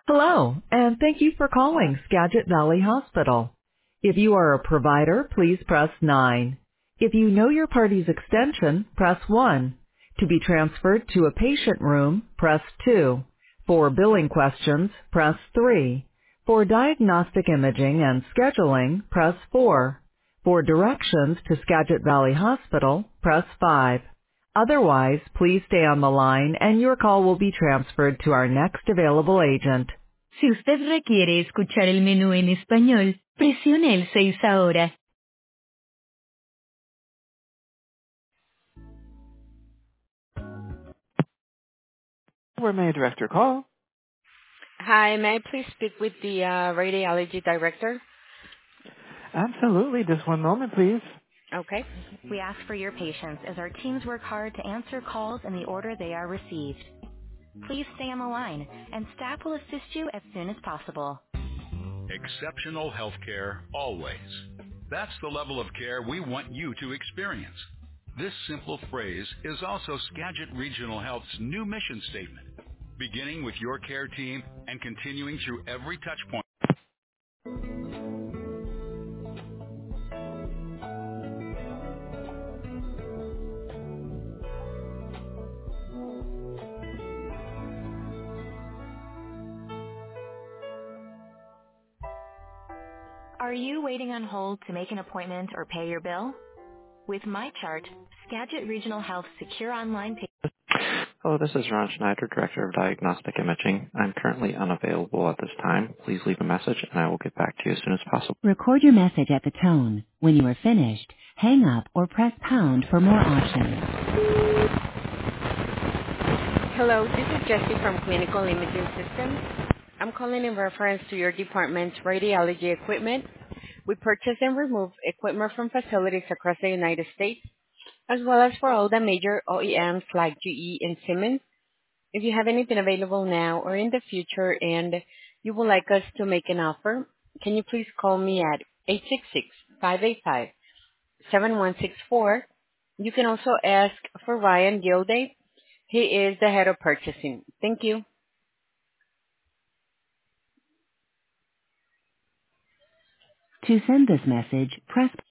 Hello, and thank you for calling Skagit Valley Hospital. If you are a provider, please press 9. If you know your party's extension, press 1. To be transferred to a patient room, press 2. For billing questions, press 3. For diagnostic imaging and scheduling, press 4. For directions to Skagit Valley Hospital, press 5. Otherwise, please stay on the line and your call will be transferred to our next available agent. Si usted requiere escuchar el menú en español, presione el 6 ahora. Where may I direct your call? Hi, may I please speak with the radiology director? Absolutely. Just one moment, please. Okay. We ask for your patience as our teams work hard to answer calls in the order they are received. Please stay on the line, and staff will assist you as soon as possible. Exceptional healthcare always. That's the level of care we want you to experience. This simple phrase is also Skagit Regional Health's new mission statement, beginning with your care team and continuing through every touch point. Are you waiting on hold to make an appointment or pay your bill? With MyChart, Skagit Regional Health secure online pay. Hello, this is Ron Schneider, Director of Diagnostic Imaging. I'm currently unavailable at this time. Please leave a message and I will get back to you as soon as possible. Record your message at the tone. When you are finished, hang up or press pound for more options. Hello, this is Jessie from Clinical Imaging Systems. I'm calling in reference to your department's radiology equipment. We purchase and remove equipment from facilities across the United States, as well as for all the major OEMs like GE and Siemens. If you have anything available now or in the future and you would like us to make an offer, can you please call me at 866-585-7164. You can also ask for Ryan Gilday. He is the head of purchasing. Thank you. To send this message, press